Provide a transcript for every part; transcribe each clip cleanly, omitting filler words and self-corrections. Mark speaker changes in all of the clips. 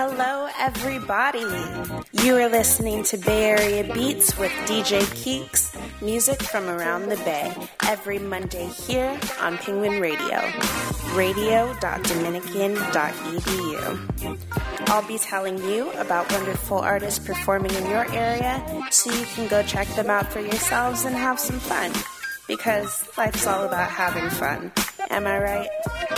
Speaker 1: Hello, everybody. You are listening to Bay Area Beats with DJ Keeks, music from around the Bay, every Monday here on Penguin Radio, radio.dominican.edu. I'll be telling you about wonderful artists performing in your area so you can go check them out for yourselves and have some fun, because life's all about having fun. Am I right?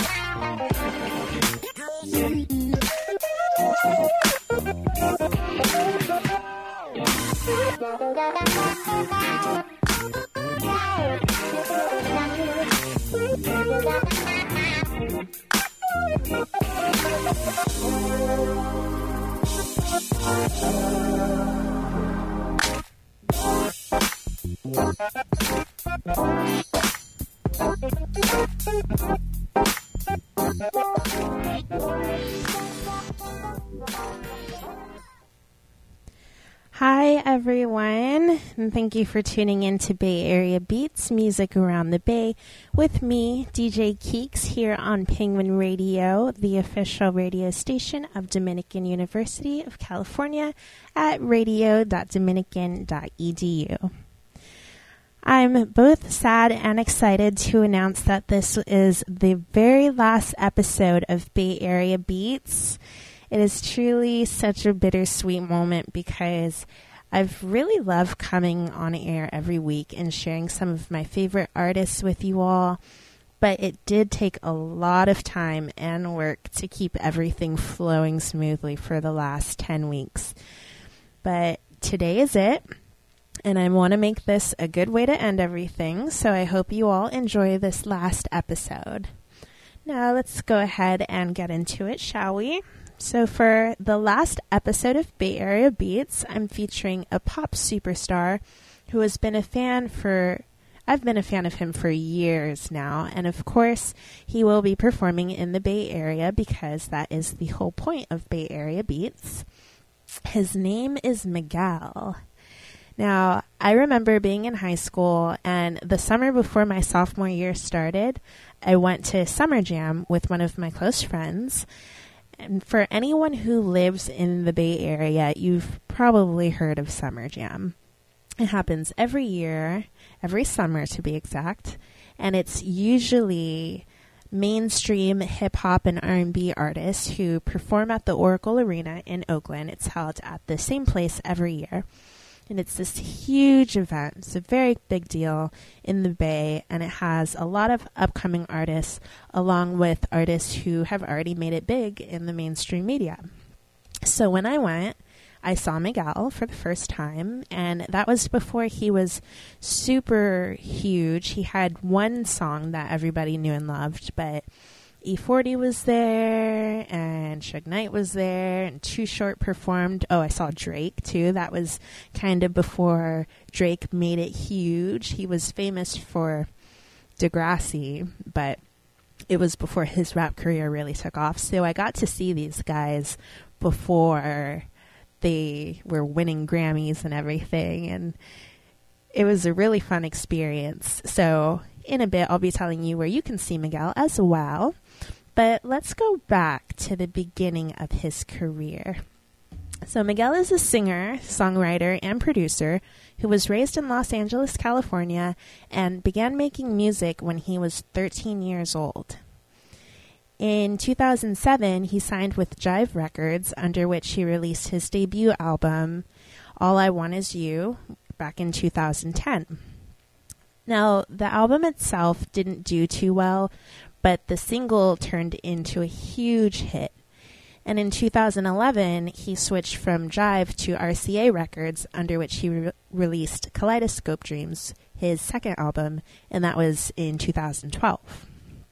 Speaker 1: Hi everyone, and thank you for tuning in to Bay Area Beats, music around the Bay, with me, DJ Keeks, here on Penguin Radio, the official radio station of Dominican University of California at radio.dominican.edu. I'm both sad and excited to announce that this is the very last episode of Bay Area Beats. It is truly such a bittersweet moment because I've really loved coming on air every week and sharing some of my favorite artists with you all, but it did take a lot of time and work to keep everything flowing smoothly for the last 10 weeks. But today is it, and I want to make this a good way to end everything, so I hope you all enjoy this last episode. Now let's go ahead and get into it, shall we? So for the last episode of Bay Area Beats, I'm featuring a pop superstar who has been a fan I've been a fan of him for years now, and of course he will be performing in the Bay Area because that is the whole point of Bay Area Beats. His name is Miguel. Now, I remember being in high school, and the summer before my sophomore year started, I went to Summer Jam with one of my close friends. And for anyone who lives in the Bay Area, you've probably heard of Summer Jam. It happens every year, every summer to be exact, and it's usually mainstream hip-hop and R&B artists who perform at the Oracle Arena in Oakland. It's held at the same place every year. And it's this huge event. It's a very big deal in the Bay, and it has a lot of upcoming artists, along with artists who have already made it big in the mainstream media. So when I went, I saw Miguel for the first time, and that was before he was super huge. He had one song that everybody knew and loved, but E40 was there, and Suge Knight was there, and Too Short performed. Oh, I saw Drake, too. That was kind of before Drake made it huge. He was famous for Degrassi, but it was before his rap career really took off. So I got to see these guys before they were winning Grammys and everything, and it was a really fun experience. So in a bit, I'll be telling you where you can see Miguel as well. But let's go back to the beginning of his career. So Miguel is a singer, songwriter, and producer who was raised in Los Angeles, California, and began making music when he was 13 years old. In 2007, he signed with Jive Records, under which he released his debut album, All I Want Is You, back in 2010. Now, the album itself didn't do too well, but the single turned into a huge hit. And in 2011, he switched from Jive to RCA Records, under which he released Kaleidoscope Dreams, his second album, and that was in 2012.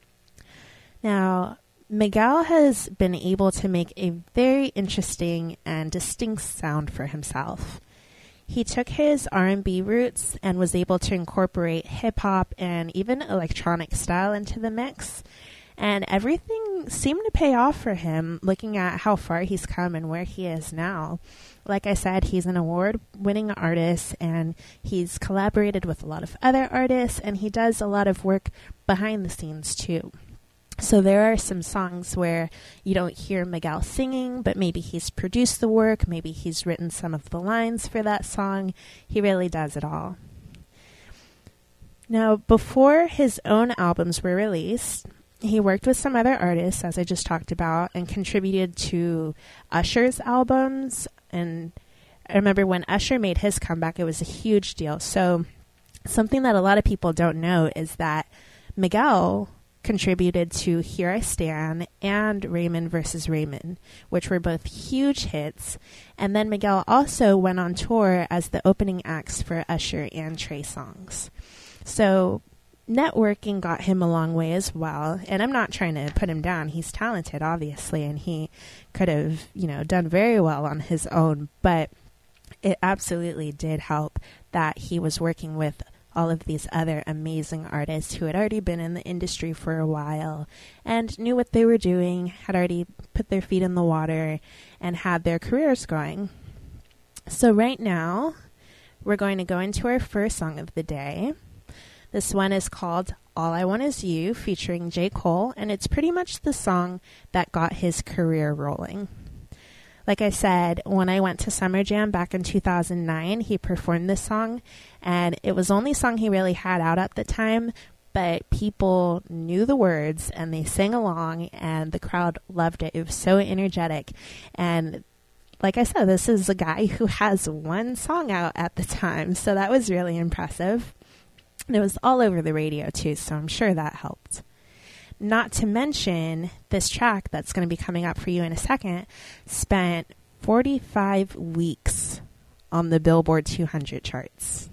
Speaker 1: Now, Miguel has been able to make a very interesting and distinct sound for himself. He took his R&B roots and was able to incorporate hip-hop and even electronic style into the mix. And everything seemed to pay off for him, looking at how far he's come and where he is now. Like I said, he's an award-winning artist, and he's collaborated with a lot of other artists, and he does a lot of work behind the scenes, too. So there are some songs where you don't hear Miguel singing, but maybe he's produced the work, maybe he's written some of the lines for that song. He really does it all. Now, before his own albums were released, he worked with some other artists, as I just talked about, and contributed to Usher's albums. And I remember when Usher made his comeback, it was a huge deal. So something that a lot of people don't know is that Miguel contributed to Here I Stand and Raymond vs. Raymond, which were both huge hits. And then Miguel also went on tour as the opening acts for Usher and Trey Songz. So networking got him a long way as well. And I'm not trying to put him down. He's talented, obviously, and he could have, done very well on his own. But it absolutely did help that he was working with all of these other amazing artists who had already been in the industry for a while and knew what they were doing, had already put their feet in the water, and had their careers going. So right now, we're going to go into our first song of the day. This one is called All I Want Is You, featuring J. Cole, and it's pretty much the song that got his career rolling. Like I said, when I went to Summer Jam back in 2009, he performed this song, and it was the only song he really had out at the time, but people knew the words, and they sang along, and the crowd loved it. It was so energetic, and like I said, this is a guy who has one song out at the time, so that was really impressive. And it was all over the radio, too, so I'm sure that helped. Not to mention, this track that's going to be coming up for you in a second spent 45 weeks on the Billboard 200 charts.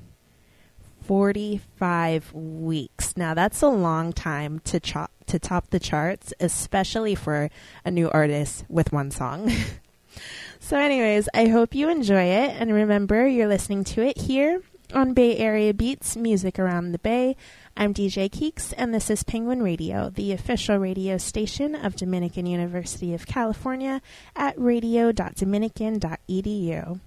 Speaker 1: 45 weeks. Now, that's a long time to top the charts, especially for a new artist with one song. So anyways, I hope you enjoy it. And remember, you're listening to it here on Bay Area Beats, Music Around the Bay. I'm DJ Keeks, and this is Penguin Radio, the official radio station of Dominican University of California at radio.dominican.edu.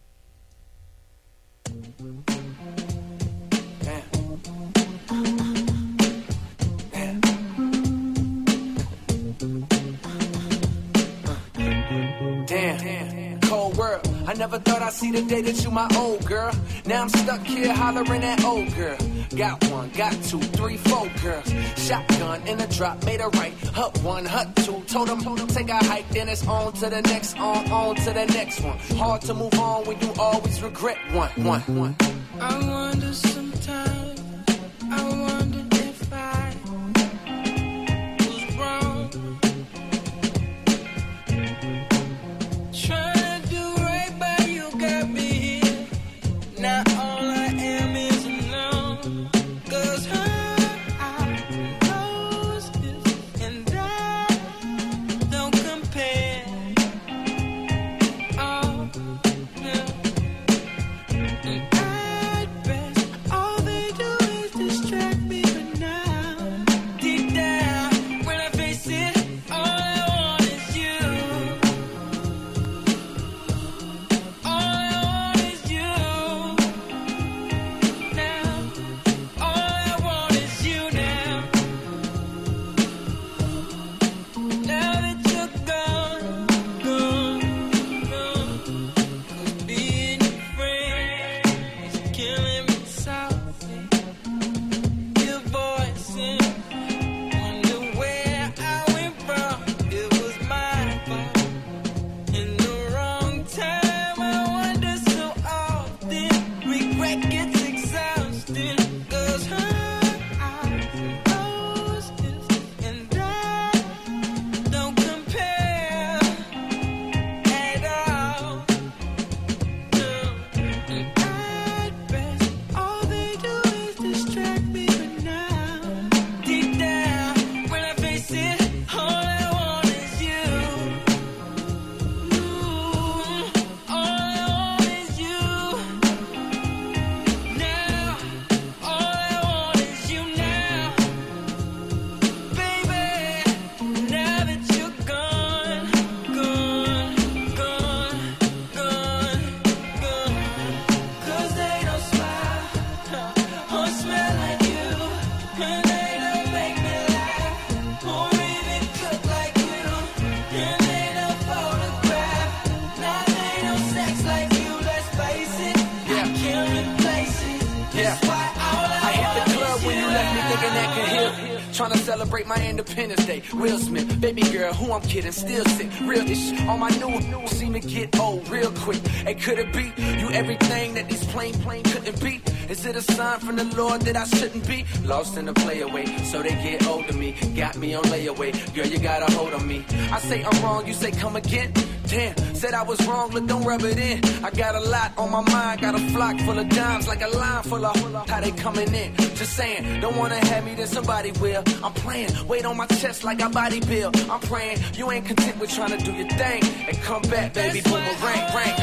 Speaker 2: Damn, cold world. I never thought I'd see the day that you my old girl. Now I'm stuck here hollering at old girl. Got one, got two, three, four girls. Shotgun in a drop, made a right. Hut one, hut two. Told them take a hike, then it's on to the next, on to the next one. Hard to move on when you always regret one.
Speaker 3: I wonder sometimes, I wonder if I was wrong. Trying to do right by you got me here. Now all I am is alone. 'Cause her eyes and I don't compare. Oh, no. At best, all they do is distract me, but now, deep down, when I face it, all I want is you. All I want is you. Now, all I want is you now. Now that you're gone. Being your friend is killing me softly. Your voice in, wonder where I went wrong. It was my fault. In the wrong time, I wonder so often. Regret gets exhausting. 'Cause her eyes and I don't compare at all. No. At best,
Speaker 2: trying to celebrate my Independence Day. Will Smith, baby girl, who I'm kidding, still sick. Real ish on my new seem to get old real quick. Hey, could it be you everything that these plain couldn't be? Is it a sign from the Lord that I shouldn't be? Lost in the play away, so they get hold of me. Got me on layaway, girl, you got a hold on me. I say I'm wrong, you say come again. Damn, said I was wrong, look, don't rub it in. I got a lot on my mind, got a flock full of dimes, like a line full of how they coming in. Just saying, don't wanna have me, then somebody will. I'm playing, weight on my chest like I body build. I'm praying, you ain't content with trying to do your thing. And come back, baby, boomerang, rank.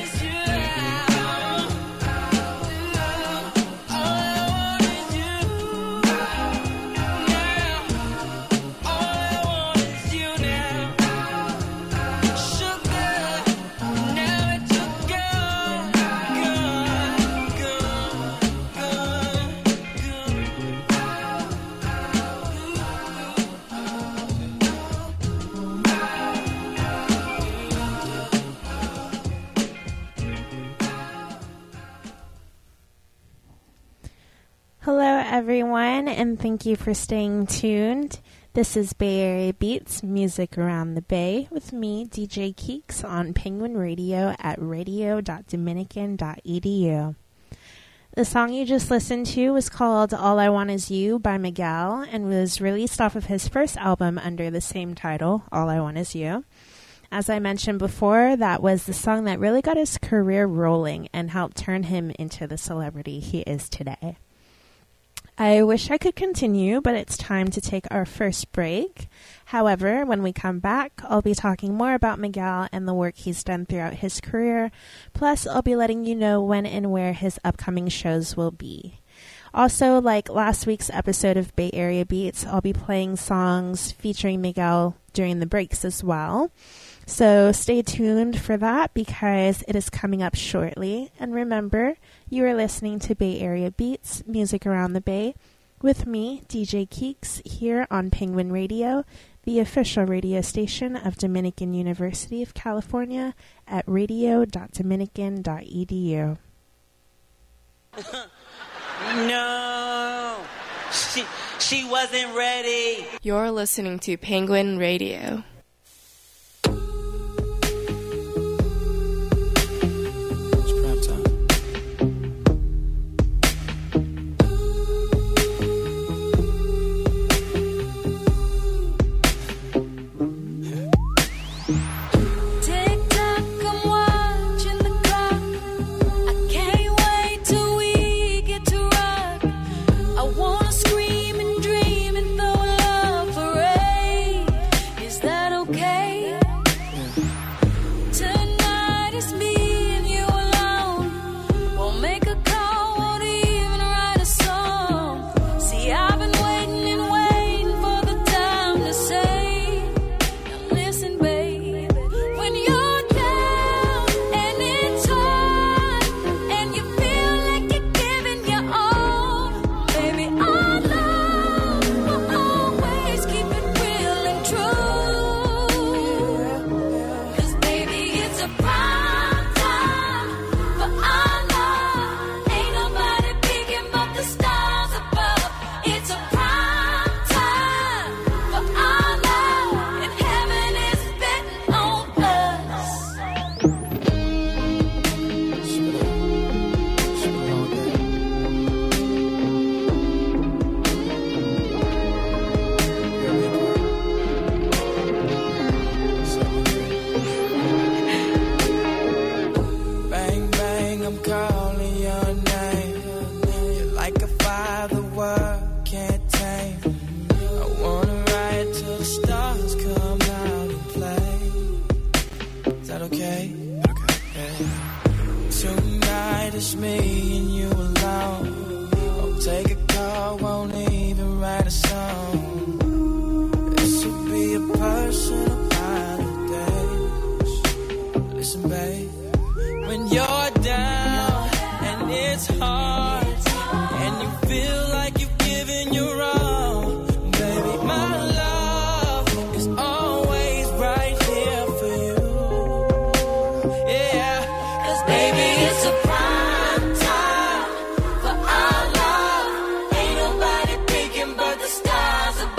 Speaker 1: Hello, everyone, and thank you for staying tuned. This is Bay Area Beats, music around the Bay, with me, DJ Keeks, on Penguin Radio at radio.dominican.edu. The song you just listened to was called All I Want Is You by Miguel and was released off of his first album under the same title, All I Want Is You. As I mentioned before, that was the song that really got his career rolling and helped turn him into the celebrity he is today. I wish I could continue, but it's time to take our first break. However, when we come back, I'll be talking more about Miguel and the work he's done throughout his career. Plus, I'll be letting you know when and where his upcoming shows will be. Also, like last week's episode of Bay Area Beats, I'll be playing songs featuring Miguel during the breaks as well. So stay tuned for that because it is coming up shortly. And remember, you are listening to Bay Area Beats, music around the Bay, with me, DJ Keeks, here on Penguin Radio, the official radio station of Dominican University of California at radio.dominican.edu.
Speaker 4: No, she wasn't ready.
Speaker 5: You're listening to Penguin Radio.
Speaker 3: Stars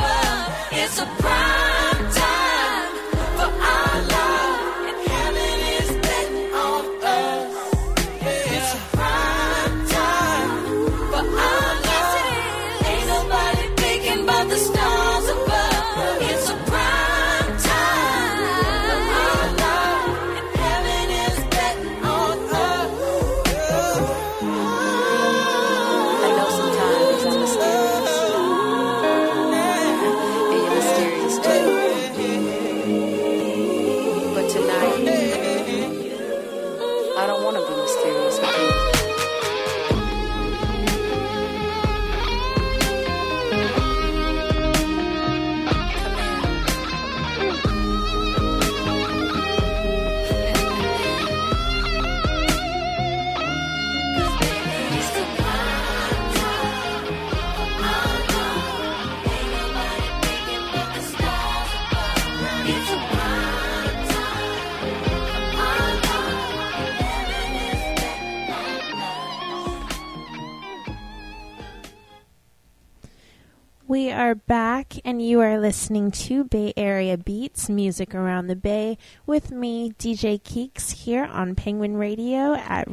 Speaker 1: We are back, and you are listening to Bay Area Beats, music around the Bay, with me, DJ Keeks, here on Penguin Radio at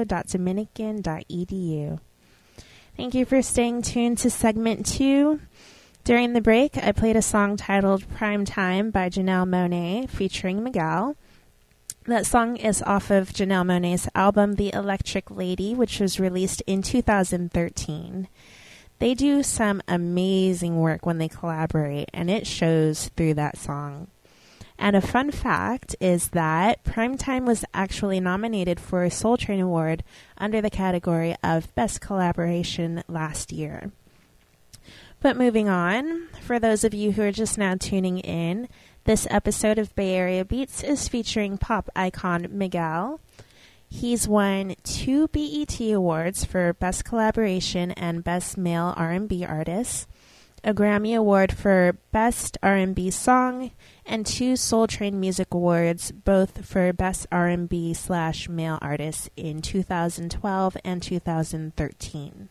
Speaker 1: radio.dominican.edu. Thank you for staying tuned to segment 2. During the break, I played a song titled Prime Time by Janelle Monáe featuring Miguel. That song is off of Janelle Monáe's album The Electric Lady, which was released in 2013. They do some amazing work when they collaborate, and it shows through that song. And a fun fact is that Primetime was actually nominated for a Soul Train Award under the category of Best Collaboration last year. But moving on, for those of you who are just now tuning in, this episode of Bay Area Beats is featuring pop icon Miguel. He's won 2 BET Awards for Best Collaboration and Best Male R&B Artist, a Grammy Award for Best R&B Song, and 2 Soul Train Music Awards, both for Best R&B/Male Artist in 2012 and 2013.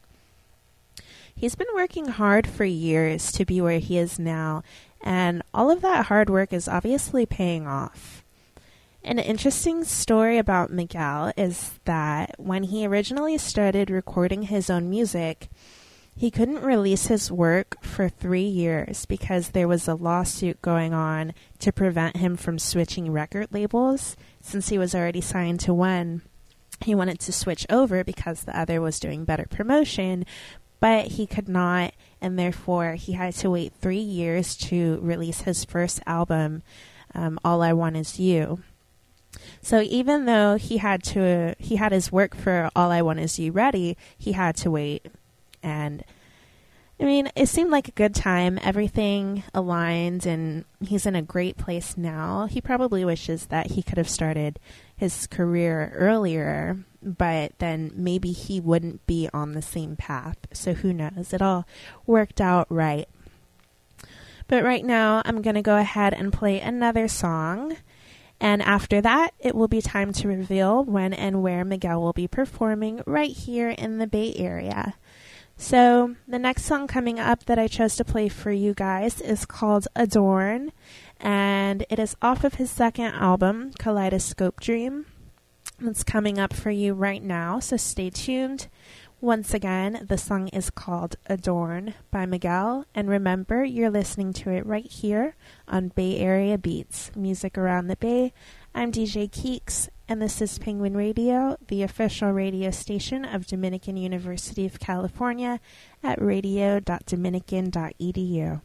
Speaker 1: He's been working hard for years to be where he is now, and all of that hard work is obviously paying off. An interesting story about Miguel is that when he originally started recording his own music, he couldn't release his work for 3 years because there was a lawsuit going on to prevent him from switching record labels. Since he was already signed to one, he wanted to switch over because the other was doing better promotion, but he could not, and therefore he had to wait 3 years to release his first album, All I Want Is You. So even though he had his work for All I Want Is You ready, he had to wait. And I mean, it seemed like a good time. Everything aligned, and he's in a great place now. He probably wishes that he could have started his career earlier, but then maybe he wouldn't be on the same path. So who knows? It all worked out right. But right now, I'm going to go ahead and play another song. And after that, it will be time to reveal when and where Miguel will be performing right here in the Bay Area. So the next song coming up that I chose to play for you guys is called Adorn, and it is off of his second album, Kaleidoscope Dream. It's coming up for you right now, so stay tuned. Once again, the song is called Adorn by Miguel, and remember, you're listening to it right here on Bay Area Beats, music around the Bay. I'm DJ Keeks, and this is Penguin Radio, the official radio station of Dominican University of California at radio.dominican.edu.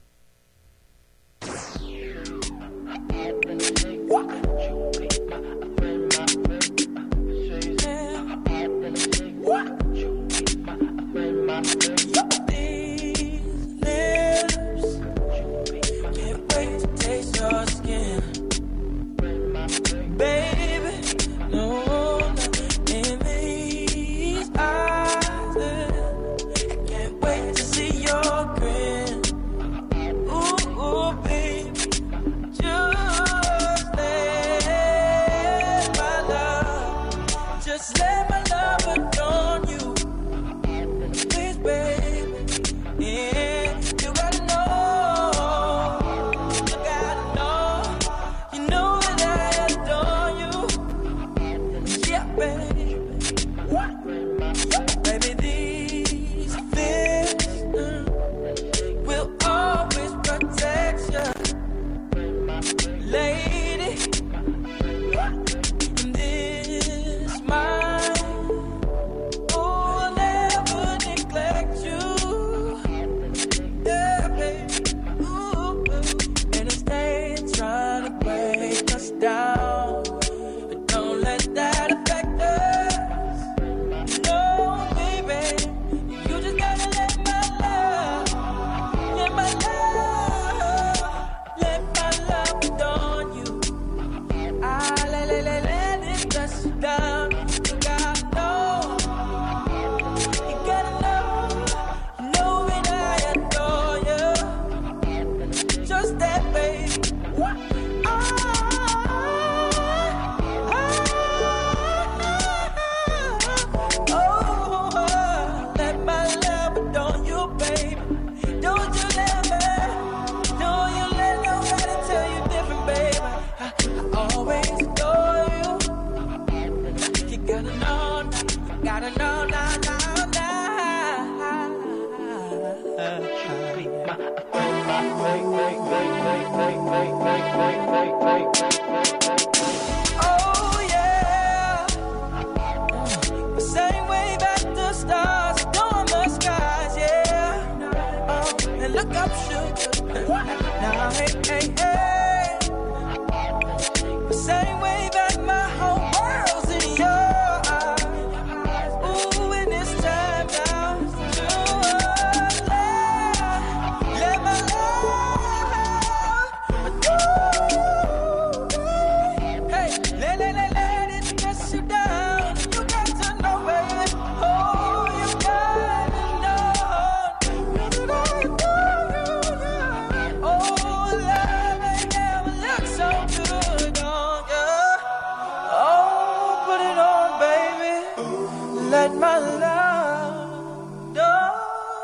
Speaker 3: no, no, no, no. Oh yeah, same way back the stars, adorn the skies, yeah. And look up, sugar. Now hey, hey, hey. Same way back, my whole world's in your eyes. Ooh, and it's time now to let my love do. Hey, let it get you down. You got to know, baby. Oh, you got to know. Oh, love ain't never looked so good on you. Oh, put it on, baby. Let my love dawn.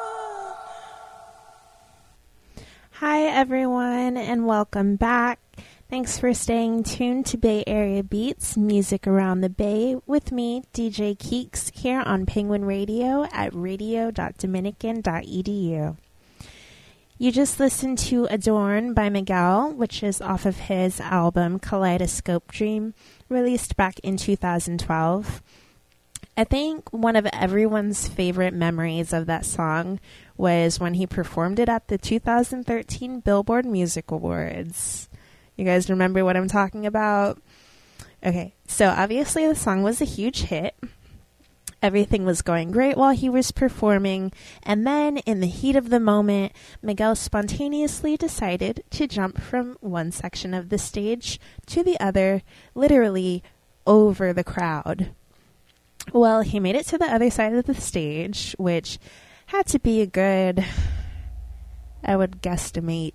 Speaker 1: Hi, everyone, and welcome back. Thanks for staying tuned to Bay Area Beats, music around the Bay, with me, DJ Keeks, here on Penguin Radio at radio.dominican.edu. You just listened to Adorn by Miguel, which is off of his album Kaleidoscope Dream, released back in 2012. I think one of everyone's favorite memories of that song was when he performed it at the 2013 Billboard Music Awards. You guys remember what I'm talking about? Okay, so obviously the song was a huge hit. Everything was going great while he was performing, and then in the heat of the moment, Miguel spontaneously decided to jump from one section of the stage to the other, literally over the crowd. Well, he made it to the other side of the stage, which had to be a good, I would guesstimate,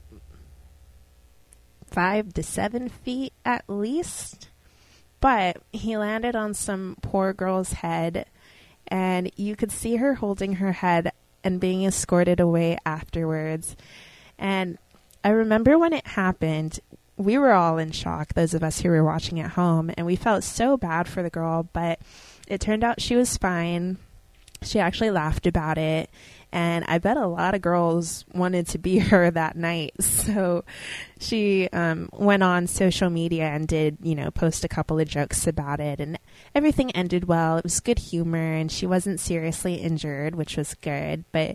Speaker 1: 5 to 7 feet at least. But he landed on some poor girl's head, and you could see her holding her head and being escorted away afterwards. And I remember when it happened, we were all in shock, those of us who were watching at home, and we felt so bad for the girl, but it turned out she was fine. She actually laughed about it, and I bet a lot of girls wanted to be her that night. So she went on social media and did, post a couple of jokes about it, and everything ended well. It was good humor, and she wasn't seriously injured, which was good. But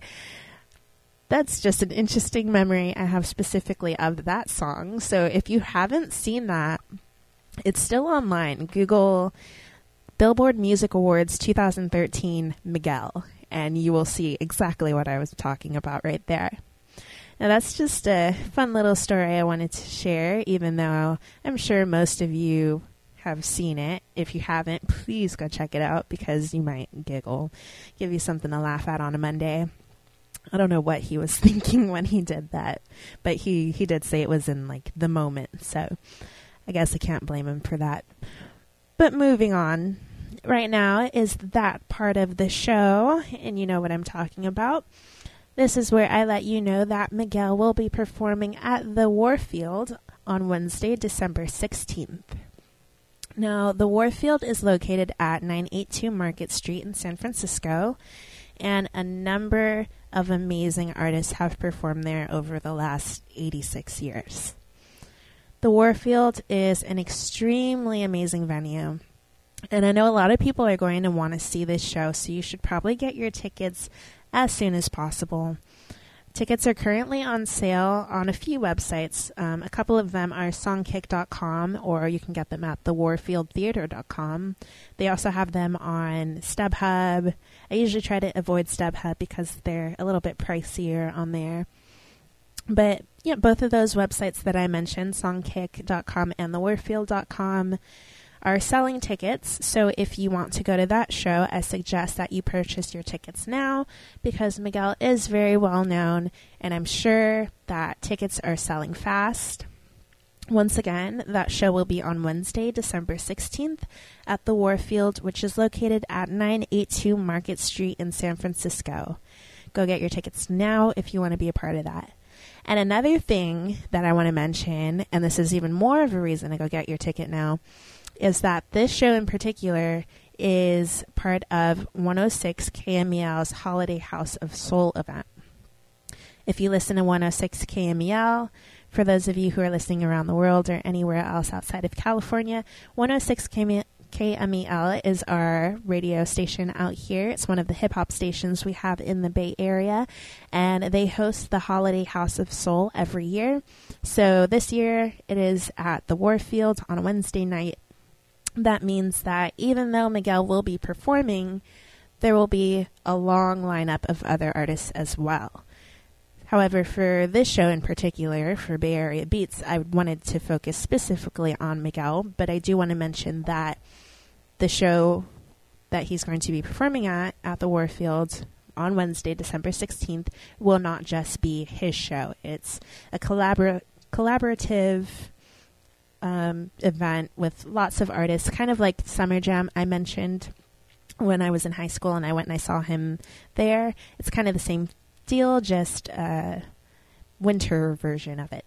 Speaker 1: that's just an interesting memory I have specifically of that song. So if you haven't seen that, it's still online. Google Billboard Music Awards 2013 Miguel, and you will see exactly what I was talking about right there. Now, that's just a fun little story I wanted to share, even though I'm sure most of you have seen it. If you haven't, please go check it out, because you might giggle, give you something to laugh at on a Monday. I don't know what he was thinking when he did that, but he did say it was in, the moment, so I guess I can't blame him for that. But moving on, right now is that part of the show, and you know what I'm talking about. This is where I let you know that Miguel will be performing at the Warfield on Wednesday, December 16th. Now, the Warfield is located at 982 Market Street in San Francisco, and a number of amazing artists have performed there over the last 86 years. The Warfield is an extremely amazing venue, and I know a lot of people are going to want to see this show, so you should probably get your tickets as soon as possible. Tickets are currently on sale on a few websites. A couple of them are songkick.com, or you can get them at thewarfieldtheater.com. They also have them on StubHub. I usually try to avoid StubHub because they're a little bit pricier on there. But yeah, both of those websites that I mentioned, songkick.com and thewarfield.com, are selling tickets. So if you want to go to that show, I suggest that you purchase your tickets now, because Miguel is very well known, and I'm sure that tickets are selling fast. Once again, that show will be on Wednesday, December 16th at the Warfield, which is located at 982 Market Street in San Francisco. Go get your tickets now if you want to be a part of that. And another thing that I want to mention, and this is even more of a reason to go get your ticket now, is that this show in particular is part of 106 KMEL's Holiday House of Soul event. If you listen to 106 KMEL, for those of you who are listening around the world or anywhere else outside of California, 106 KMEL is our radio station out here. It's one of the hip-hop stations we have in the Bay Area, and they host the Holiday House of Soul every year. So this year, it is at the Warfield on a Wednesday night. That means that even though Miguel will be performing, there will be a long lineup of other artists as well. However, for this show in particular, for Bay Area Beats, I wanted to focus specifically on Miguel, but I do want to mention that the show that he's going to be performing at the Warfield on Wednesday, December 16th, will not just be his show. It's a collaborative event with lots of artists, kind of like Summer Jam I mentioned when I was in high school and I went and I saw him there. It's kind of the same deal, just a winter version of it.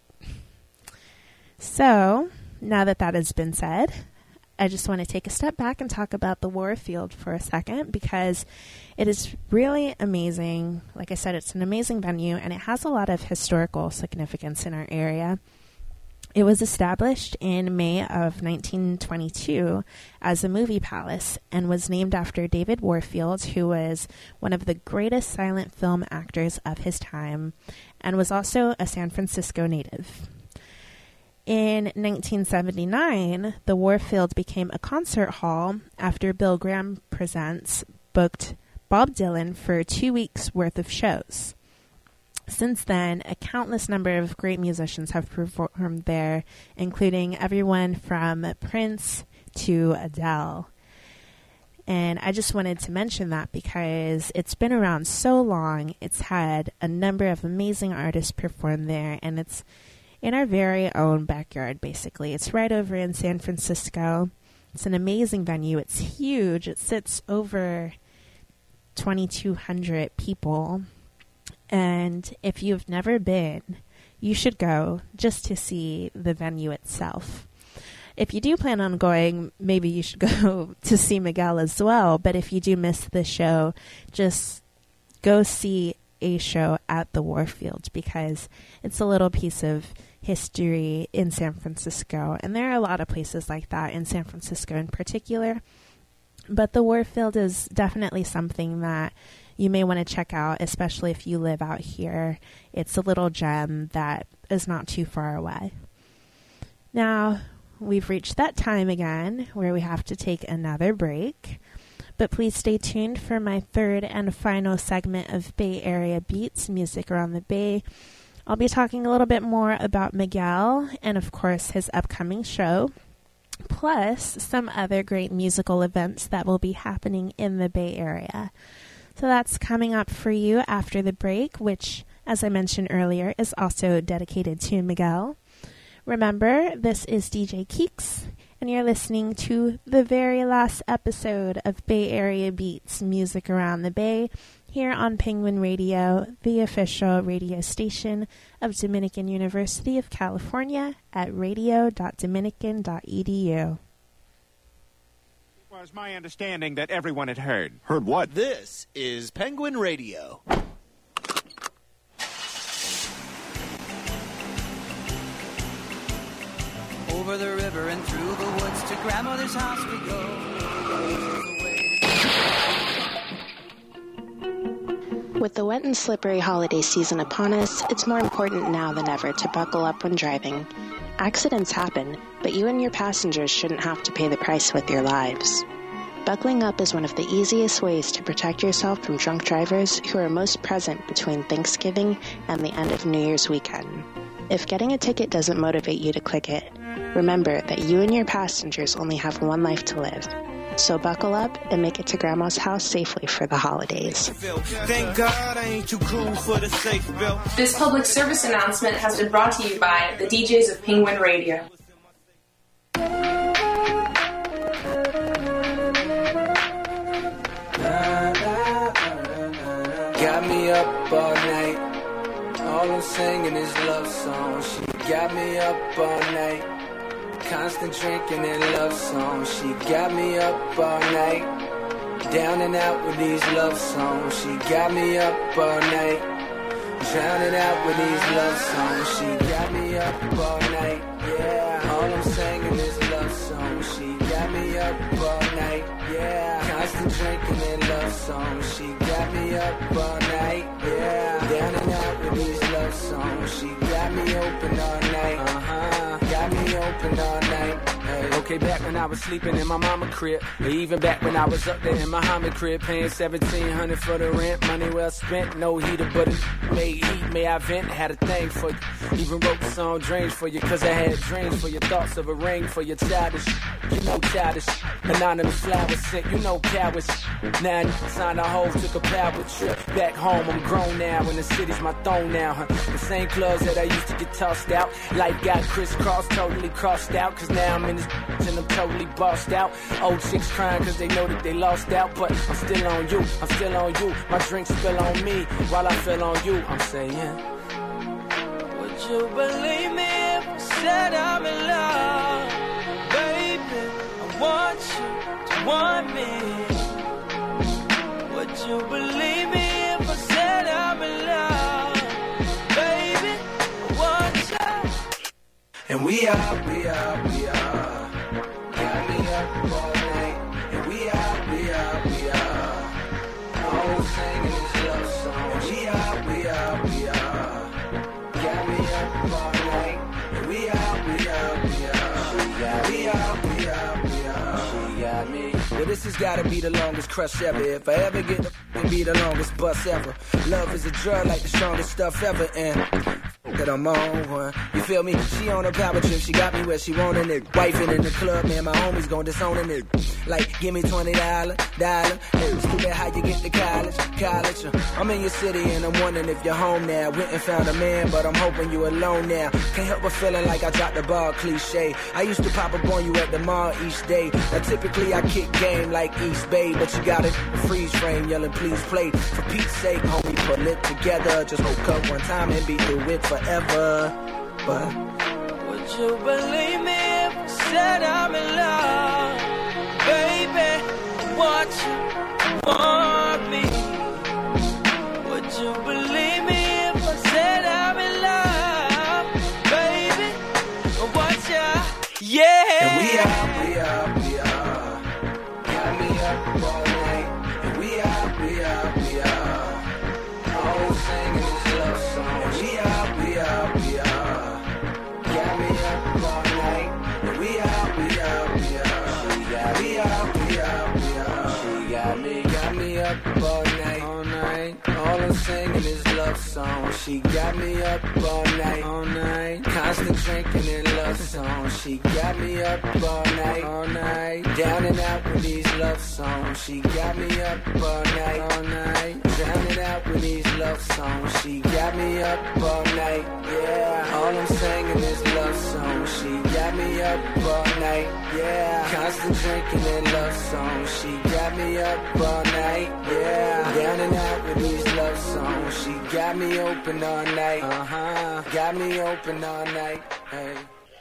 Speaker 1: So, now that has been said, I just want to take a step back and talk about the Warfield for a second, because it is really amazing. Like I said, it's an amazing venue, and it has a lot of historical significance in our area. It was established in May of 1922 as a movie palace and was named after David Warfield, who was one of the greatest silent film actors of his time and was also a San Francisco native. In 1979, the Warfield became a concert hall after Bill Graham Presents booked Bob Dylan for 2 weeks' worth of shows. Since then, a countless number of great musicians have performed there, including everyone from Prince to Adele. And I just wanted to mention that because it's been around so long. It's had a number of amazing artists perform there, and it's in our very own backyard, basically. It's right over in San Francisco. It's an amazing venue. It's huge. It sits over 2,200 people. And if you've never been, you should go just to see the venue itself. If you do plan on going, maybe you should go to see Miguel as well. But if you do miss the show, just go see a show at the Warfield, because it's a little piece of history in San Francisco. And there are a lot of places like that in San Francisco in particular. But the Warfield is definitely something that you may want to check out, especially if you live out here. It's a little gem that is not too far away. Now, we've reached that time again where we have to take another break. But please stay tuned for my third and final segment of Bay Area Beats, Music Around the Bay. I'll be talking a little bit more about Miguel and, of course, his upcoming show, plus some other great musical events that will be happening in the Bay Area. So that's coming up for you after the break, which, as I mentioned earlier, is also dedicated to Miguel. Remember, this is DJ Keeks, and you're listening to the very last episode of Bay Area Beats, Music Around the Bay, here on Penguin Radio, the official radio station of Dominican University of California at radio.dominican.edu.
Speaker 6: It was my understanding that everyone had heard.
Speaker 7: Heard what?
Speaker 8: This is Penguin Radio.
Speaker 3: Over the river and through the woods to grandmother's house we go.
Speaker 9: With the wet and slippery holiday season upon us, it's more important now than ever to buckle up when driving. Accidents happen, but you and your passengers shouldn't have to pay the price with your lives. Buckling up is one of the easiest ways to protect yourself from drunk drivers who are most present between Thanksgiving and the end of New Year's weekend. If getting a ticket doesn't motivate you to click it, remember that you and your passengers only have one life to live. So buckle up and make it to Grandma's house safely for the holidays.
Speaker 3: Thank God I ain't too cool for the safe bill.
Speaker 5: This public service announcement has been brought to you by the DJs of Penguin Radio.
Speaker 2: Got me up all night. All I'm singing is love songs. She got me up all night. Constant drinking and love songs. She got me up all night. Down and out with these love songs. She got me up all night. Drowning out with these love songs. She got me up all night. Yeah, all I'm singing is love songs. She got me up all night. Yeah, constant drinking and love songs. She got me up all night. Yeah, down and out with these love songs. She got me open all night. Got me open all night. Hey. Okay, back when I was sleeping in my mama crib, or even back when I was up there in my Muhammad crib, paying $1,700 for the rent, money well spent, no heater, but it made heat, may I vent, had a thing for you, even wrote the song Dreams for you, cause I had dreams for your thoughts of a ring for your childish, you know childish, anonymous flowers sent, you know cowards, now I signed a hole, took a power trip, back home, I'm grown now, and the city's my throne now, the same clubs that I used to get tossed out, life got crisscrossed, totally crossed out, cause now I'm in this and I'm totally bossed out. Old chicks crying cause they know that they lost out. But I'm still on you, I'm still on you. My drink spill on me while I feel on you. I'm saying,
Speaker 3: would you believe me if I said I'm in love? Baby, I want you to want me. Would you believe me if I said I'm in love? Baby, I want you.
Speaker 2: And we are. Got me up all night. And we are. All I'm singing is love songs. We are. Got me up all night. And we are. She got me. Well, this has gotta be the longest crush ever. If I ever get to be the longest bus ever. Love is a drug like the strongest stuff ever. And that I'm on one. You feel me? She on a power trip. She got me where she wanted it. Wifing in the club, man. My homies gon' disowning it. Like, give me $20. Hey, stupid how you get to college. I'm in your city and I'm wondering if you're home now. Went and found a man, but I'm hoping you alone now. Can't help but feeling like I dropped the ball, cliche. I used to pop up on you at the mall each day. Now typically I kick game like East Bay, but you got it freeze frame yelling please play. For Pete's sake, homie, pull it together. Just woke up one time and be through it forever. But
Speaker 3: would you believe me if I said I'm in love? Baby, want you, want me. Would you believe me if I said I'm in love? Baby, I want you, yeah.
Speaker 2: And we are. Got me up all night. And we are. All singing is love songs. We are. Got me up all night. And we are. She got me up all night. All I'm singing is love songs. She got me up all night. Constant drinking and love songs. She got me up all night. Down and out with these love songs. She got me up all night. Drowning out with these love songs. She got me up all night. Yeah, all I'm singing is love songs. She got me up all night. Yeah, constant drinking and love songs. She got me up all night. Yeah, down and out with these love songs. She got me open all night. Got me open all night. Hey.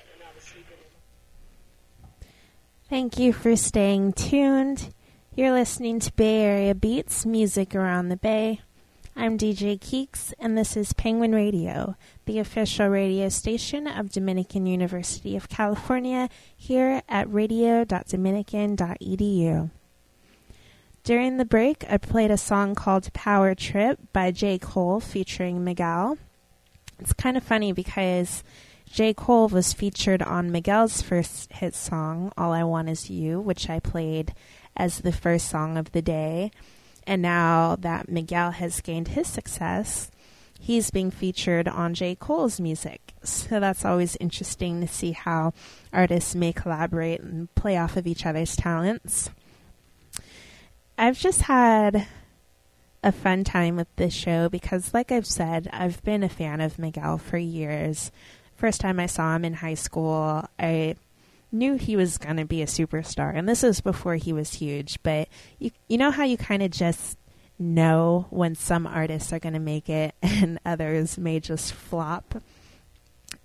Speaker 1: Thank you for staying tuned. You're listening to Bay Area Beats, music around the Bay. I'm DJ Keeks, and this is Penguin Radio, the official radio station of Dominican University of California, here at radio.dominican.edu. During the break, I played a song called Power Trip by J. Cole featuring Miguel. It's kind of funny because J. Cole was featured on Miguel's first hit song, All I Want Is You, which I played as the first song of the day. And now that Miguel has gained his success, he's being featured on J. Cole's music. So that's always interesting to see how artists may collaborate and play off of each other's talents. I've just had a fun time with this show because, like I've said, I've been a fan of Miguel for years. First time I saw him in high school, I knew he was going to be a superstar. And this is before he was huge. But you know how you kind of just know when some artists are going to make it and others may just flop?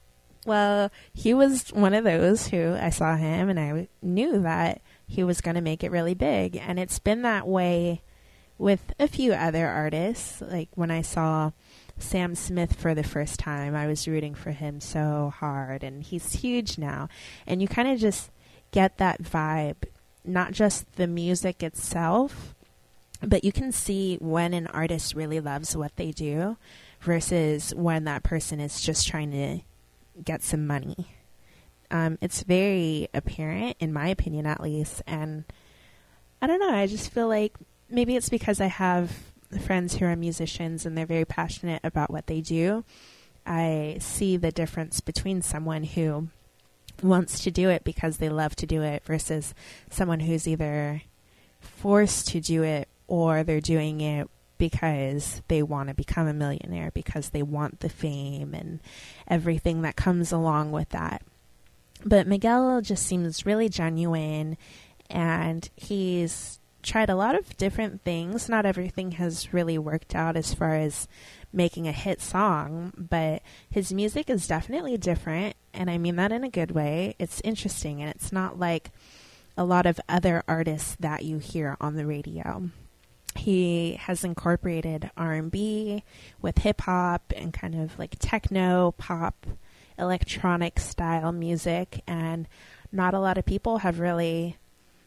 Speaker 1: Well, he was one of those who I saw him and I knew that he was going to make it really big. And it's been that way with a few other artists. Like when I saw Sam Smith for the first time, I was rooting for him so hard, and he's huge now. And you kind of just get that vibe, not just the music itself, but you can see when an artist really loves what they do versus when that person is just trying to get some money. It's very apparent, in my opinion at least, and I don't know, I just feel like maybe it's because I have friends who are musicians and they're very passionate about what they do. I see the difference between someone who wants to do it because they love to do it versus someone who's either forced to do it or they're doing it because they want to become a millionaire, because they want the fame and everything that comes along with that. But Miguel just seems really genuine, and he's tried a lot of different things. Not everything has really worked out as far as making a hit song, but his music is definitely different, and I mean that in a good way. It's interesting, and it's not like a lot of other artists that you hear on the radio. He has incorporated R&B with hip-hop and kind of like techno, pop, electronic style music, and not a lot of people have really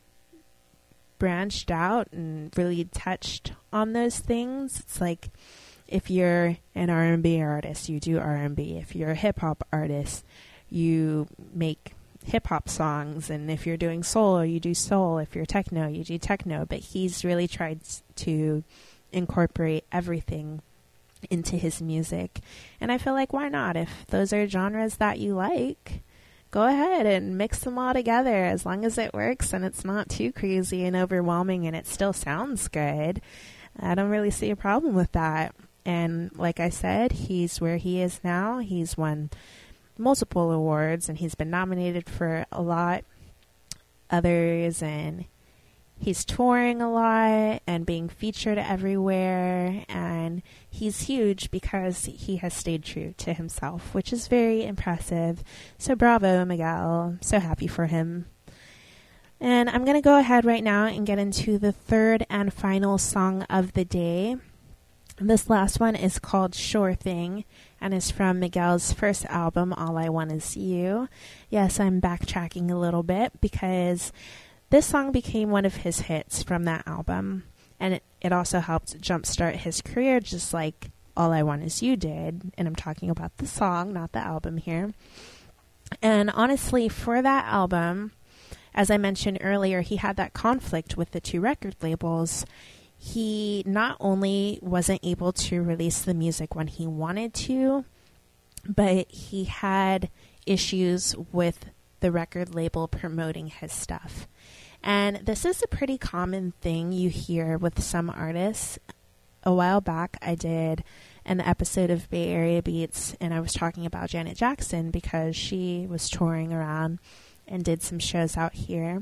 Speaker 1: branched out and really touched on those things. It's like if you're an R&B artist, you do R&B. If you're a hip-hop artist, you make hip-hop songs, and if you're doing soul, you do soul. If you're techno, you do techno. But he's really tried to incorporate everything into his music, and I feel like, why not? If those are genres that you like, go ahead and mix them all together, as long as it works and it's not too crazy and overwhelming and it still sounds good. I don't really see a problem with that. And like I said, he's where he is now. He's won multiple awards, and he's been nominated for a lot others, and he's touring a lot and being featured everywhere, and he's huge because he has stayed true to himself, which is very impressive. So bravo, Miguel. I'm so happy for him. And I'm going to go ahead right now and get into the third and final song of the day. This last one is called Sure Thing and is from Miguel's first album, All I Want Is You. Yes, I'm backtracking a little bit because this song became one of his hits from that album, and it also helped jumpstart his career just like All I Want Is You did. And I'm talking about the song, not the album here. And honestly, for that album, as I mentioned earlier, he had that conflict with the two record labels. He not only wasn't able to release the music when he wanted to, but he had issues with the record label promoting his stuff. And this is a pretty common thing you hear with some artists. A while back, I did an episode of Bay Area Beats, and I was talking about Janet Jackson because she was touring around and did some shows out here.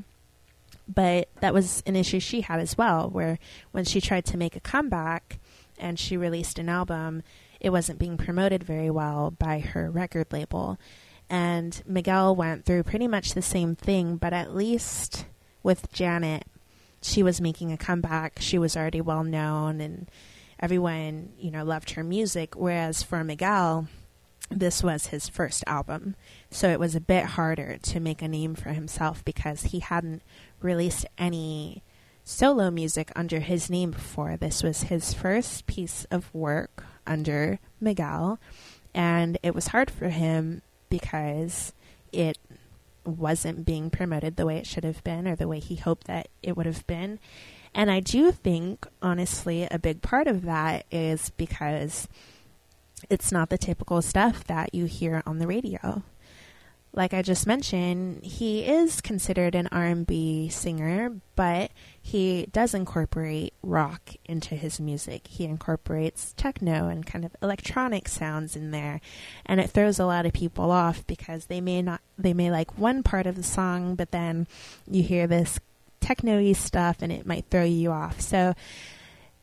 Speaker 1: But that was an issue she had as well, where when she tried to make a comeback and she released an album, it wasn't being promoted very well by her record label. And Miguel went through pretty much the same thing, but at least with Janet, she was making a comeback. She was already well known, and everyone, loved her music. Whereas for Miguel, this was his first album. So it was a bit harder to make a name for himself because he hadn't released any solo music under his name before. This was his first piece of work under Miguel, and it was hard for him because it wasn't being promoted the way it should have been or the way he hoped that it would have been. And I do think, honestly, a big part of that is because it's not the typical stuff that you hear on the radio. Like I just mentioned, he is considered an R&B singer, but he does incorporate rock into his music. He incorporates techno and kind of electronic sounds in there, and it throws a lot of people off because they may like one part of the song, but then you hear this techno-y stuff and it might throw you off. So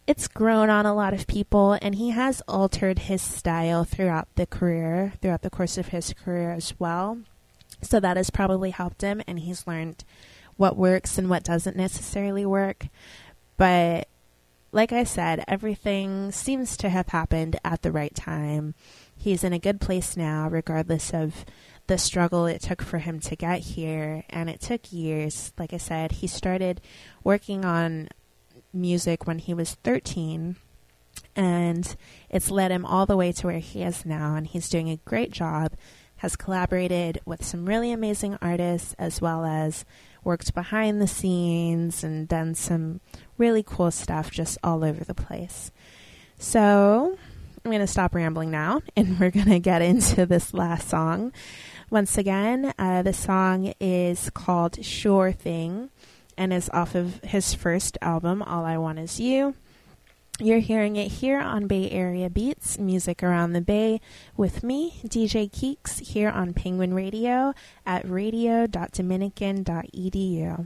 Speaker 1: it's grown on a lot of people, and he has altered his style throughout the course of his career as well. So that has probably helped him, and he's learned what works and what doesn't necessarily work. But like I said, everything seems to have happened at the right time. He's in a good place now, regardless of the struggle it took for him to get here. And it took years. Like I said, he started working on music when he was 13, and it's led him all the way to where he is now. And he's doing a great job, has collaborated with some really amazing artists, as well as worked behind the scenes and done some really cool stuff just all over the place. So I'm going to stop rambling now, and we're going to get into this last song. Once again, the song is called Sure Thing and is off of his first album, All I Want Is You. You're hearing it here on Bay Area Beats, Music Around the Bay, with me, DJ Keeks, here on Penguin Radio at radio.dominican.edu.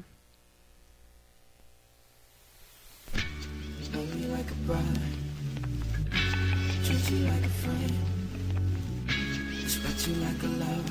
Speaker 3: Love you like a brother, treat you like a friend, respect you like a lover.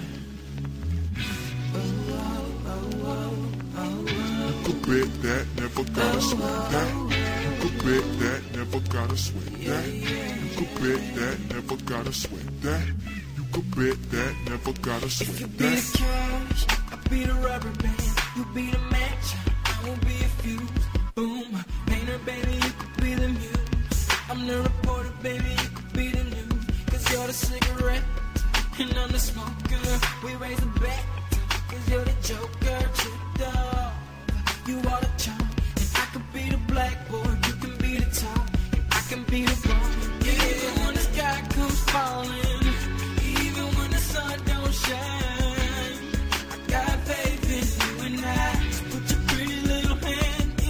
Speaker 3: Oh, oh, oh, oh, oh, oh.
Speaker 7: Grip that, never gotta sweat that. You could grip that, never gotta sweat that. You could grip that, never gotta sweat that. You could grip that, never gotta sweat that.
Speaker 3: If you be the cash, I'll be the rubber band. You be the match, I won't be a fuse. Boom, painter, baby, you could be the muse. I'm the reporter, baby, you could be the news. Cause you're the cigarette, and I'm the smoker. We raise a bet, cause you're the joker, tripped off. You are the charm, and I could be the blackboard, you can be the top, and I can be the ball. Even when the sky comes falling, even when the sun don't shine, I got faith in you and I. So put your pretty little hand in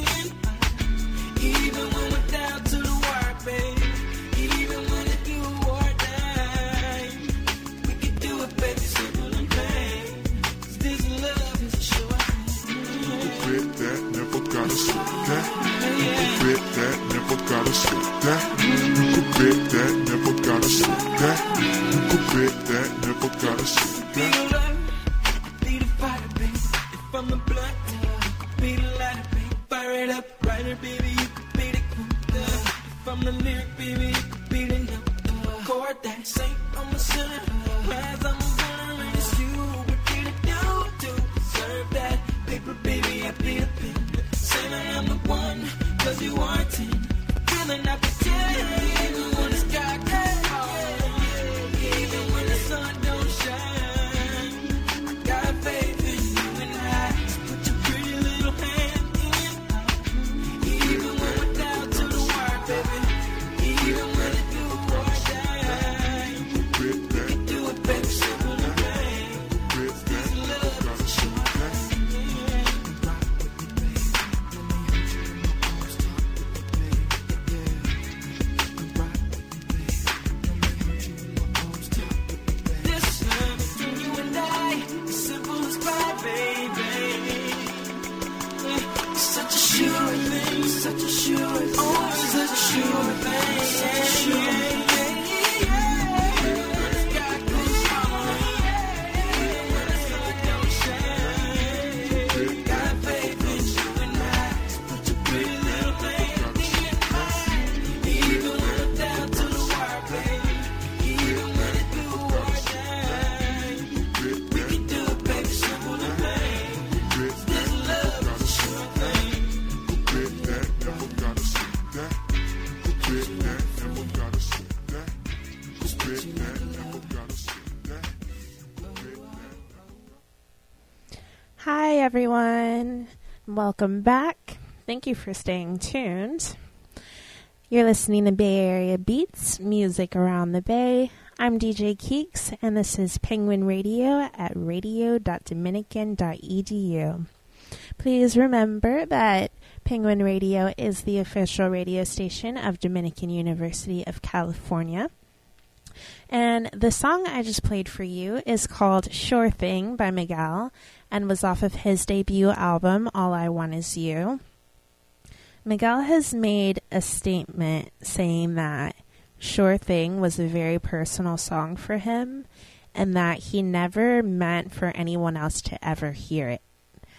Speaker 3: mine. Even when we're down to the wire, baby, even when it's you or die, we can do it, baby, simple and plain. 'Cause this love is a short thing.
Speaker 7: Grip that, never gotta sweat that. You could grip that, never gotta sweat that. You could grip that, never gotta sweat that. You could grip that, never gotta sweat
Speaker 3: Be
Speaker 7: that.
Speaker 3: the love, be the fire, baby. If I'm the blood, you could be the lighter, baby. Fire it up, writer, baby, you could be the quota. If I'm the lyric, baby, you could be the note. Chord that sing, I'm a sinner. Rise, I'm a winner, and it's you. What did I do to deserve that? Paper, baby, I be the pen. Say that I'm the one, 'cause you are 10. Feeling I pretend, even when the sky comes falling, even when the sun don't shine. I got faith in you and I. So put your pretty little hand in mine. Even when we're down to the wire, baby, even when it's you or die,
Speaker 7: Grip
Speaker 3: we
Speaker 7: that,
Speaker 3: can do it, baby, simple and plain.
Speaker 7: grip that, never gotta sweat that.
Speaker 3: This love between you and I, simple as pie, baby. Such a sure thing, such a sure thing, oh, such a sure thing, such a sure thing.
Speaker 1: Hi, everyone. Welcome back. Thank you for staying tuned. You're listening to Bay Area Beats, Music Around the Bay. I'm DJ Keeks, and this is Penguin Radio at radio.dominican.edu. Please remember that Penguin Radio is the official radio station of Dominican University of California. And the song I just played for you is called Sure Thing by Miguel and was off of his debut album, All I Want Is You. Miguel has made a statement saying that Sure Thing was a very personal song for him and that he never meant for anyone else to ever hear it.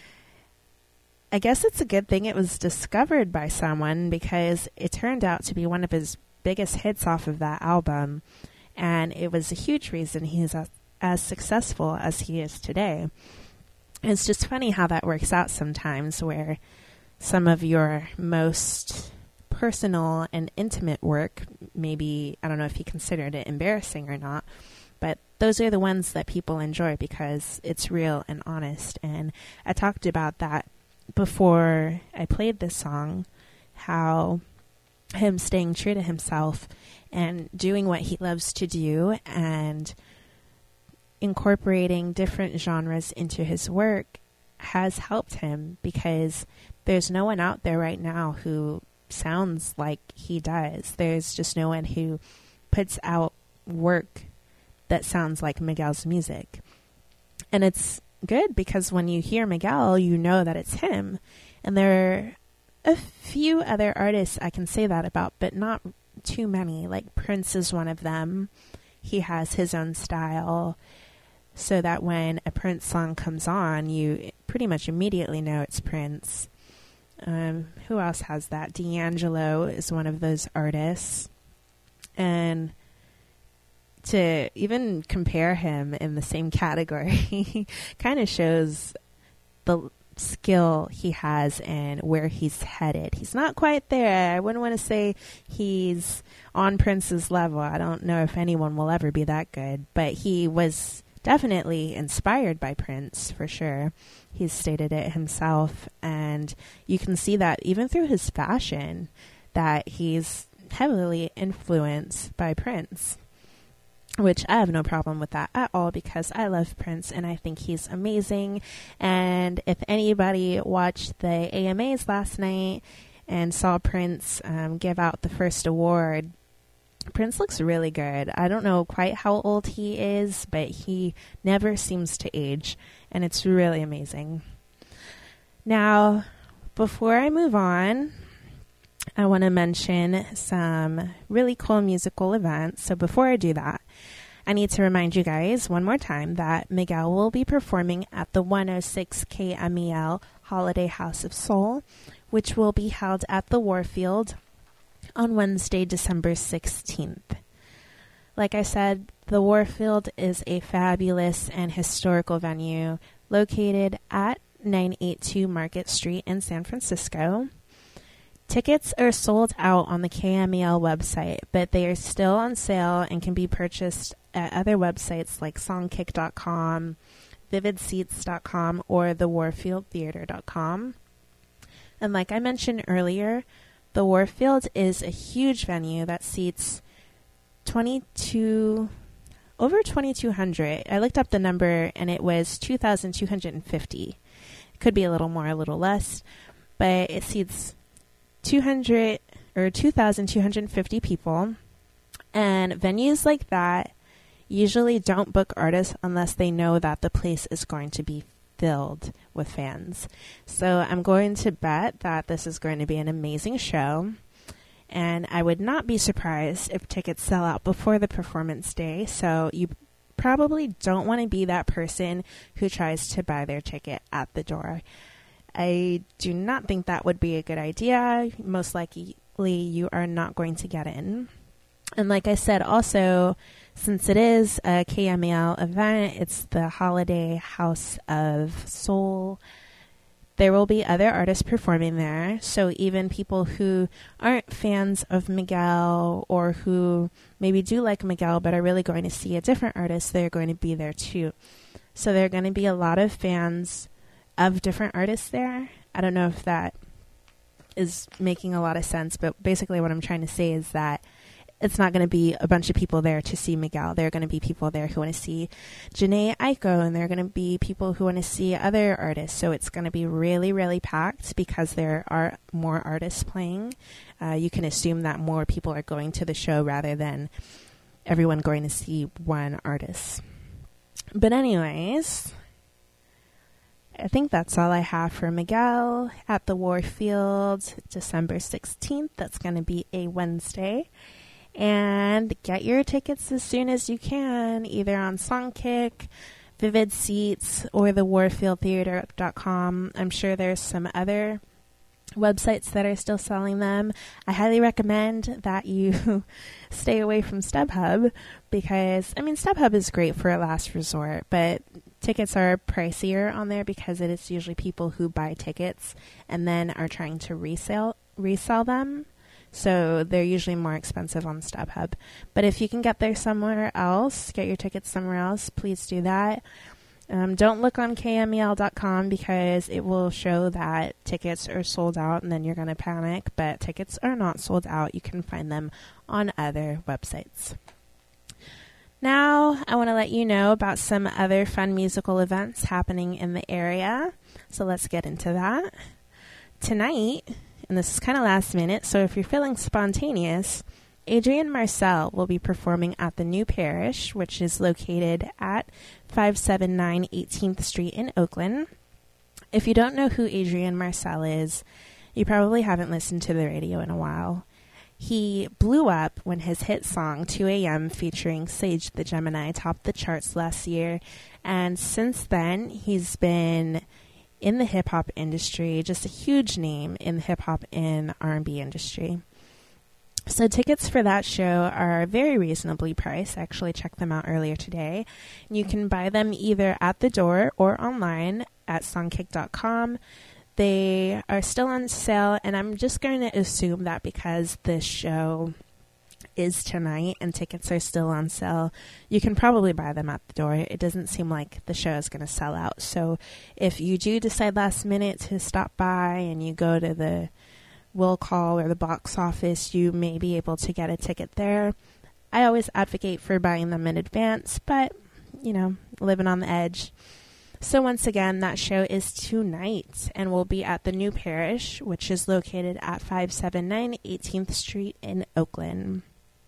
Speaker 1: I guess it's a good thing it was discovered by someone because it turned out to be one of his biggest hits off of that album, and it was a huge reason he's as successful as he is today. It's just funny how that works out sometimes, where some of your most personal and intimate work, maybe, I don't know if he considered it embarrassing or not, but those are the ones that people enjoy because it's real and honest. And I talked about that before I played this song, how him staying true to himself and doing what he loves to do and incorporating different genres into his work has helped him, because there's no one out there right now who sounds like he does. There's just no one who puts out work that sounds like Miguel's music. And it's good because when you hear Miguel, you know that it's him. And there are a few other artists I can say that about, but not too many. Like Prince is one of them. He has his own style, so that when a Prince song comes on, you pretty much immediately know it's Prince. Who else has that? D'Angelo is one of those artists. And to even compare him in the same category kind of shows the skill he has and where he's headed. He's not quite there. I wouldn't want to say he's on Prince's level. I don't know if anyone will ever be that good, but he was definitely inspired by Prince for sure. He's stated it himself, and you can see that even through his fashion, that he's heavily influenced by Prince, which I have no problem with that at all because I love Prince and I think he's amazing. And if anybody watched the AMAs last night and saw Prince give out the first award, Prince looks really good. I don't know quite how old he is, but he never seems to age, and it's really amazing. Now, before I move on, I want to mention some really cool musical events. So before I do that, I need to remind you guys one more time that Miguel will be performing at the 106 KMEL Holiday House of Soul, which will be held at the Warfield on Wednesday, December 16th. Like I said, the Warfield is a fabulous and historical venue located at 982 Market Street in San Francisco. Tickets are sold out on the KMEL website, but they are still on sale and can be purchased at other websites like songkick.com, vividseats.com, or thewarfieldtheater.com. And like I mentioned earlier, the Warfield is a huge venue that seats over 2,200. I looked up the number and it was 2,250. It could be a little more, a little less, but it seats 2,250 people. And venues like that usually don't book artists unless they know that the place is going to be filled with fans. So I'm going to bet that this is going to be an amazing show, and I would not be surprised if tickets sell out before the performance day. So you probably don't want to be that person who tries to buy their ticket at the door. I do not think that would be a good idea. Most likely you are not going to get in. And like I said, also, since it is a KMEL event, it's the Holiday House of Soul, there will be other artists performing there. So even people who aren't fans of Miguel or who maybe do like Miguel but are really going to see a different artist, they're going to be there too. So there are going to be a lot of fans of different artists there. I don't know if that is making a lot of sense, but basically what I'm trying to say is that it's not going to be a bunch of people there to see Miguel. There are going to be people there who want to see Jhené Aiko, and there are going to be people who want to see other artists. So it's going to be really, really packed because there are more artists playing. You can assume that more people are going to the show rather than everyone going to see one artist. But anyways, I think that's all I have for Miguel at the Warfield, December 16th. That's going to be a Wednesday. And get your tickets as soon as you can, either on Songkick, Vivid Seats, or the WarfieldTheater.com. I'm sure there's some other websites that are still selling them. I highly recommend that you stay away from StubHub because, I mean, StubHub is great for a last resort, but tickets are pricier on there because it is usually people who buy tickets and then are trying to resell them. So they're usually more expensive on StubHub. But if you can get there somewhere else, get your tickets somewhere else, please do that. Don't look on KMEL.com because it will show that tickets are sold out and then you're going to panic. But tickets are not sold out. You can find them on other websites. Now, I want to let you know about some other fun musical events happening in the area. So let's get into that. Tonight, and this is kind of last minute, so if you're feeling spontaneous, Adrian Marcel will be performing at the New Parish, which is located at 579 18th Street in Oakland. If you don't know who Adrian Marcel is, you probably haven't listened to the radio in a while. He blew up when his hit song 2 a.m. featuring Sage the Gemini topped the charts last year, and since then he's been in the hip-hop industry, just a huge name in the hip-hop and R&B industry. So tickets for that show are very reasonably priced. I actually checked them out earlier today. You can buy them either at the door or online at songkick.com. They are still on sale, and I'm just going to assume that because this show is tonight and tickets are still on sale, you can probably buy them at the door. It doesn't seem like the show is going to sell out. So if you do decide last minute to stop by and you go to the will call or the box office, you may be able to get a ticket there. I always advocate for buying them in advance, but, you know, living on the edge. So once again, that show is tonight and will be at the New Parish, which is located at 579 18th Street in Oakland.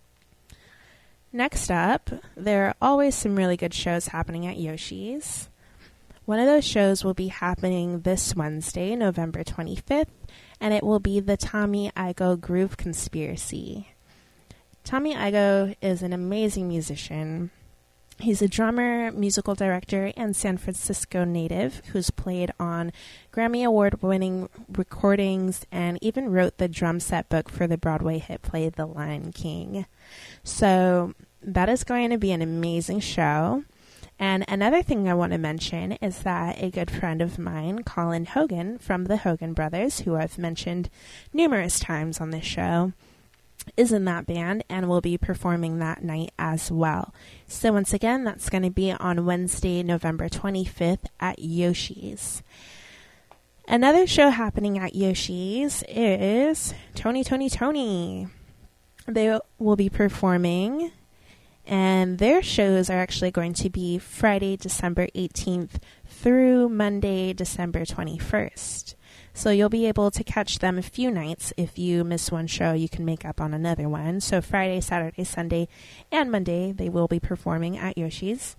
Speaker 1: Next up, there are always some really good shows happening at Yoshi's. One of those shows will be happening this Wednesday, November 25th, and it will be the Tommy Igoe Groove Conspiracy. Tommy Igoe is an amazing musician. He's a drummer, musical director, and San Francisco native who's played on Grammy Award-winning recordings and even wrote the drum set book for the Broadway hit play The Lion King. So that is going to be an amazing show. And another thing I want to mention is that a good friend of mine, Colin Hogan from the Hogan Brothers, who I've mentioned numerous times on this show, is in that band and will be performing that night as well. So once again, that's going to be on Wednesday, November 25th at Yoshi's. Another show happening at Yoshi's is Tony. They will be performing, and their shows are actually going to be Friday, December 18th through Monday, December 21st. So you'll be able to catch them a few nights. If you miss one show, you can make up on another one. So Friday, Saturday, Sunday, and Monday, they will be performing at Yoshi's.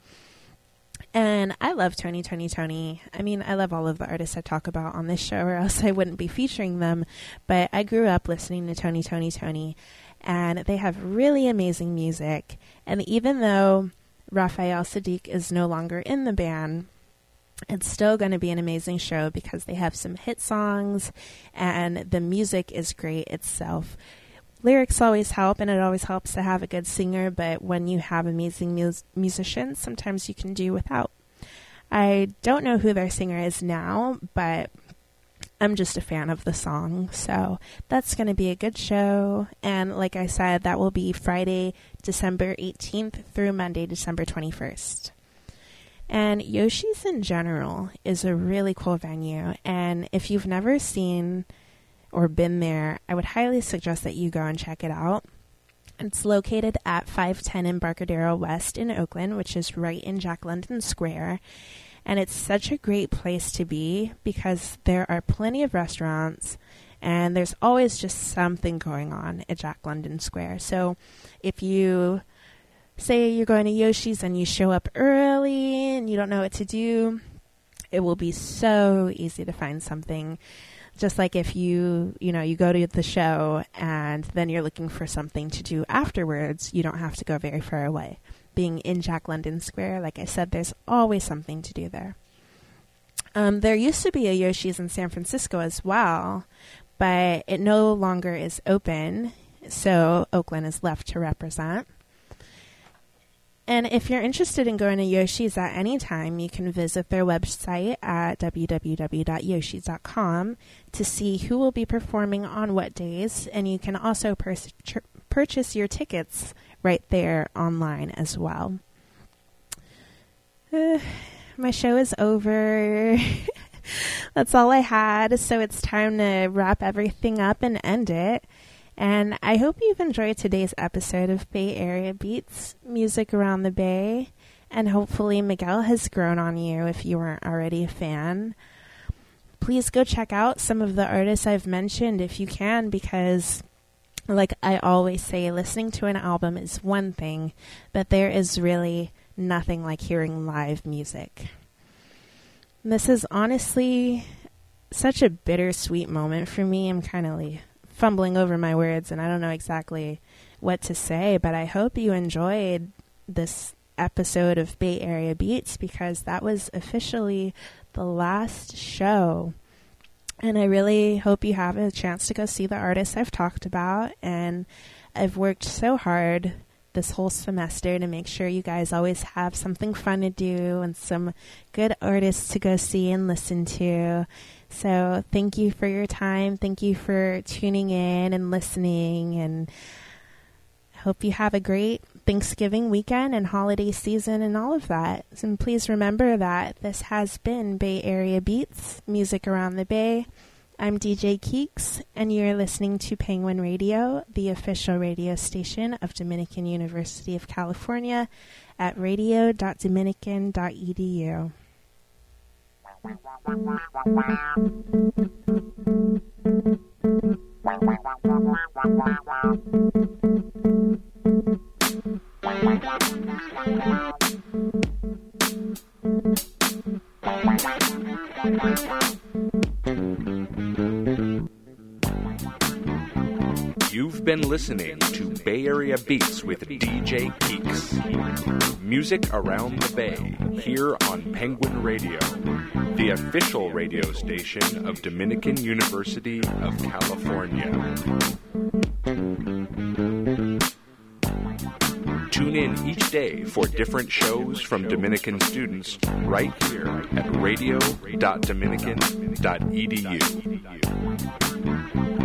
Speaker 1: And I love Tony. I mean, I love all of the artists I talk about on this show, or else I wouldn't be featuring them. But I grew up listening to Tony. And they have really amazing music. And even though Raphael Saadiq is no longer in the band, it's still going to be an amazing show because they have some hit songs and the music is great itself. Lyrics always help, and it always helps to have a good singer, but when you have amazing musicians, sometimes you can do without. I don't know who their singer is now, but I'm just a fan of the song, so that's going to be a good show. And like I said, that will be Friday, December 18th through Monday, December 21st. And Yoshi's in general is a really cool venue, and if you've never seen or been there, I would highly suggest that you go and check it out. It's located at 510 Embarcadero West in Oakland, which is right in Jack London Square. And it's such a great place to be because there are plenty of restaurants and there's always just something going on at Jack London Square. So if you say you're going to Yoshi's and you show up early and you don't know what to do, it will be so easy to find something. Just like if you go to the show and then you're looking for something to do afterwards, you don't have to go very far away. Being in Jack London Square, like I said, there's always something to do there. There used to be a Yoshi's in San Francisco as well, but it no longer is open, so Oakland is left to represent. And if you're interested in going to Yoshi's at any time, you can visit their website at www.yoshis.com to see who will be performing on what days, and you can also purchase your tickets right there online as well. My show is over. That's all I had, so it's time to wrap everything up and end it. And I hope you've enjoyed today's episode of Bay Area Beats, music around the Bay. And hopefully Miguel has grown on you if you weren't already a fan. Please go check out some of the artists I've mentioned if you can, because like I always say, listening to an album is one thing, but there is really nothing like hearing live music. This is honestly such a bittersweet moment for me. I'm kind of fumbling over my words and I don't know exactly what to say, but I hope you enjoyed this episode of Bay Area Beats, because that was officially the last show. And I really hope you have a chance to go see the artists I've talked about. And I've worked so hard this whole semester to make sure you guys always have something fun to do and some good artists to go see and listen to. So thank you for your time. Thank you for tuning in and listening, and hope you have a great Thanksgiving weekend and holiday season and all of that. And please remember that this has been Bay Area Beats, music around the Bay. I'm DJ Keeks, and you're listening to Penguin Radio, the official radio station of Dominican University of California at radio.dominican.edu.
Speaker 10: You've been listening to Bay Area Beats with DJ Keeks. Music around the Bay, here on Penguin Radio, the official radio station of Dominican University of California. Tune in each day for different shows from Dominican students right here at radio.dominican.edu.